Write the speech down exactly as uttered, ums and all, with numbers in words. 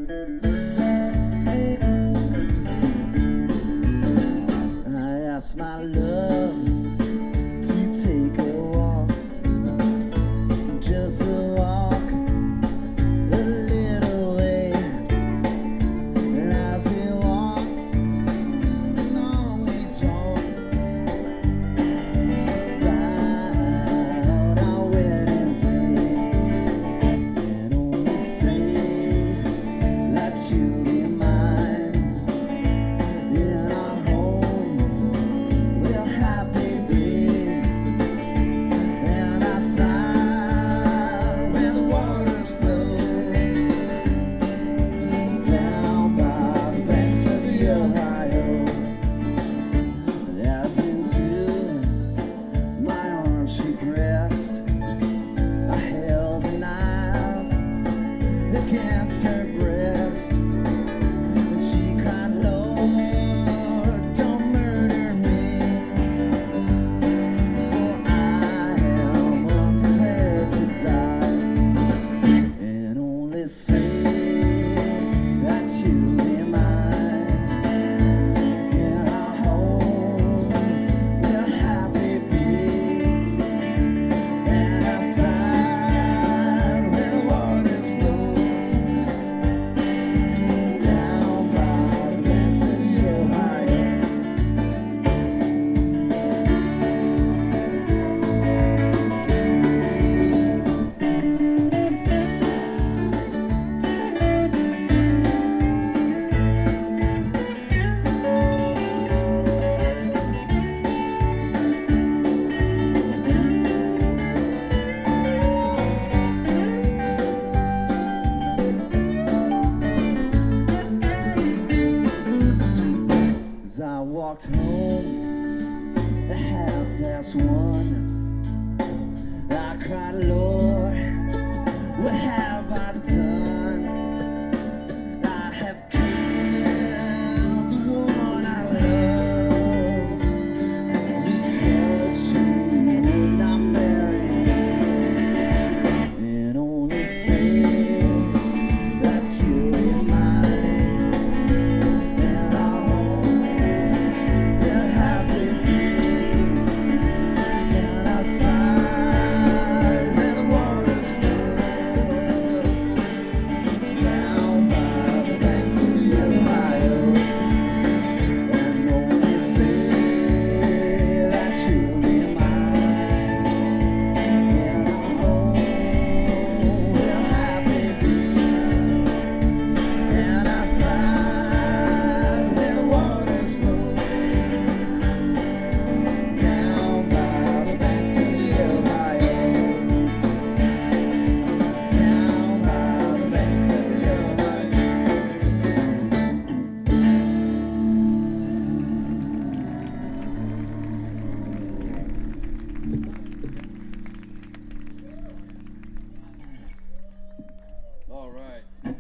I asked my love to take a walk, just a walk, a little way. And as we walk, long we talk about our wedding day, and only say that you'll be mine in our home. We'll happy be, and outside where the waters flow down by the banks of the Ohio. As into my arms she pressed, I held the knife against her breast, and she cried, Lord, don't murder me, for I am unprepared to die. And only say that you'll be mine in our home. We'll happy be, and outside where the waters flow down by the banks of the Ohio. As I walked home at half past one, I cried, Lord, what have I done? I have killed the one I love because she would not marry me, and only say that you'll be mine in our home. We'll happy be, and outside where the waters flow down by the banks of the Ohio. And only say that you'll be mine in our home. We'll happy be, and outside where the waters flow down by the banks of the Ohio. Down by the banks of the Ohio. All right.